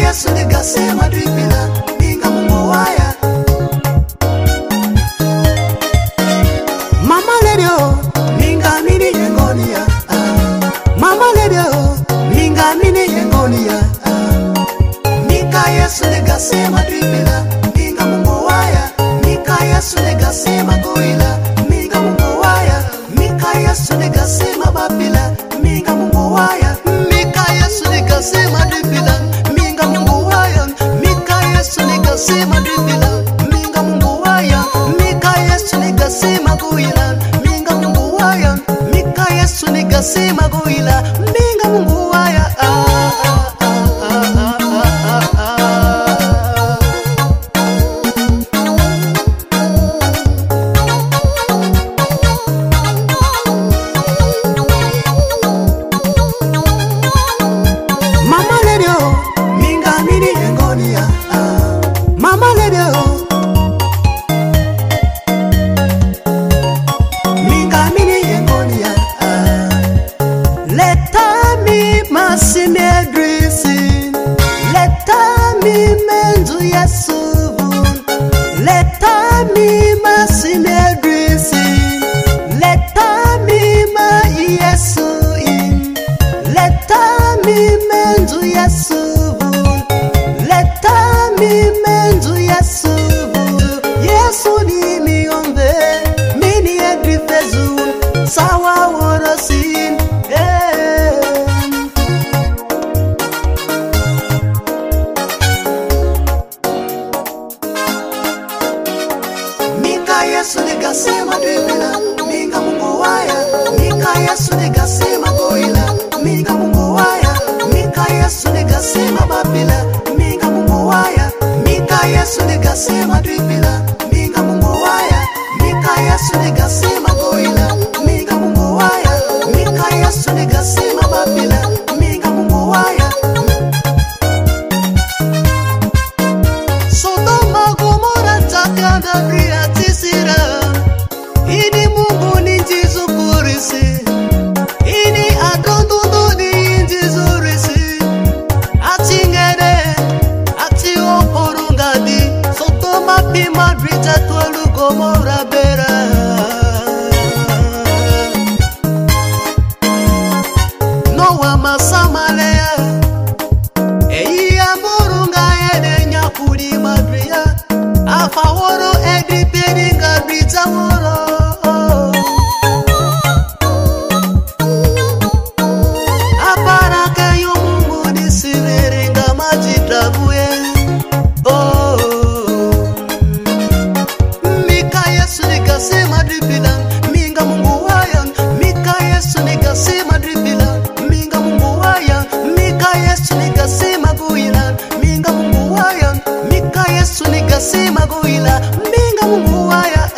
Yesu nikasema dripila minga Mungu waya. Mama Ledio minga mini yengonia, Mama Ledio minga mini yengonia, Mika Yesu nikasema dripila minga Mungu waya. Mika Yesu nikasema goila minga Mungu waya. Mika Yesu nikasema babila minga Mungu waya. Mika Yesu nikasema dripila minga Mungu waya. Mika Yesu nikasema dripila minga Mungu waya. Mika Yesu nikasema goila minga Mungu waya. Mika Yesu nikasema goila minga Mungu waya. Mama Ledio minga mini yengonia, Mama Ledio minga mini yengonia, leta mi masime dressing, leta mi menzu Yesu, leta mi masime dressing, leta mi ma Yesu in, leta mi menzu Yesu, leta mi menzu Yesu. Yesu ni miombe mini edrifezu sawa worosin, Mika Yesu nikasema dripila minga Mungu waya. Mika Yesu nikasema goila minga Mungu waya. Mika Yesu nikasema babila minga Mungu waya. Mika Yesu nikasema dripila minga Mungu waya. Mika Yesu nikasema goila minga Mungu waya. Mika Yesu nikasema babila minga Mungu waya. Sodoma Gomora takanda kriatisira, ini Mungu ni Jesu kurisi, ini adondondo ni Jesu risi, atingere ati oporungadi, Sodoma pima drita tualu Gomora bera. Noa masamalea eyi amurunga ene nyakuri madria, afaworo edri peringa brita woro. Aparake yu Mungu ni siviringa majitrabuye. Mika Yesu nikasema dripila minga Mungu waya. Mika Yesu nikasema dripila minga Mungu waya. Mika Yesu nikasema goila minga Mungu waya. Mika Yesu nikasema goila minga Mungu waya.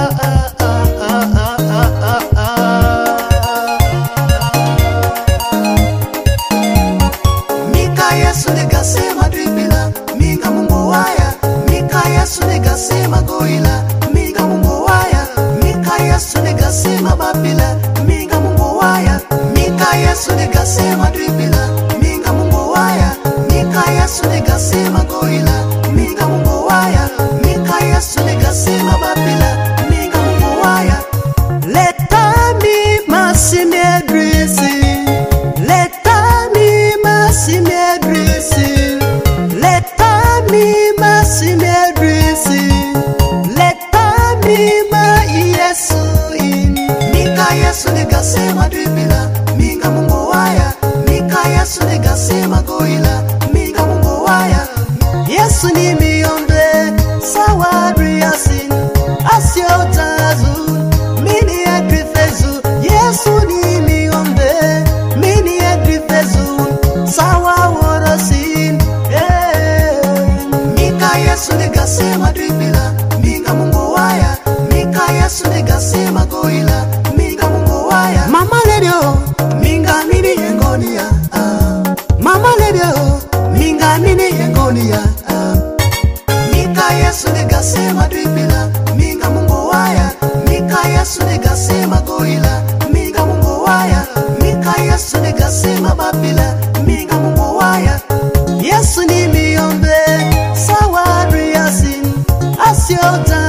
Mika Yesu nikasema dripila minga Mungu waya. Mika Yesu nikasema goila minga Mungu waya. Mika Yesu nikasema babila minga Mungu waya. Mika Yesu nikasema dripila minga Mungu waya. Mika Yesu nikasema goila minga Mungu waya. Mika Yesu nikasema babila minga Mungu waya. Leta mi masime dressing, leta mi masime dressing, leta mi masime dressing, leta mi ma Yesu in. Mika Yesu nikasema dripila minga Mungu waya. Mika Yesu nikasema goila minga Mungu waya. Yesu ni miombe sawa driasin, asio tazu mini edrifezu. Yesu ni miombe mini edrifezu sawa worosin, Mika Yesu nikasema dripila minga Mungu waya. Mika Yesu nikasema goila minga Mungu waya. Mama Ledio minga mini yengonia, Mama Ledio minga mini yengonia, Mika Yesu nikasema dripila minga Mungu waya. Mika Yesu nikasema goila minga Mungu waya. Mika Yesu nikasema babila minga Mungu waya. Yesu ni siota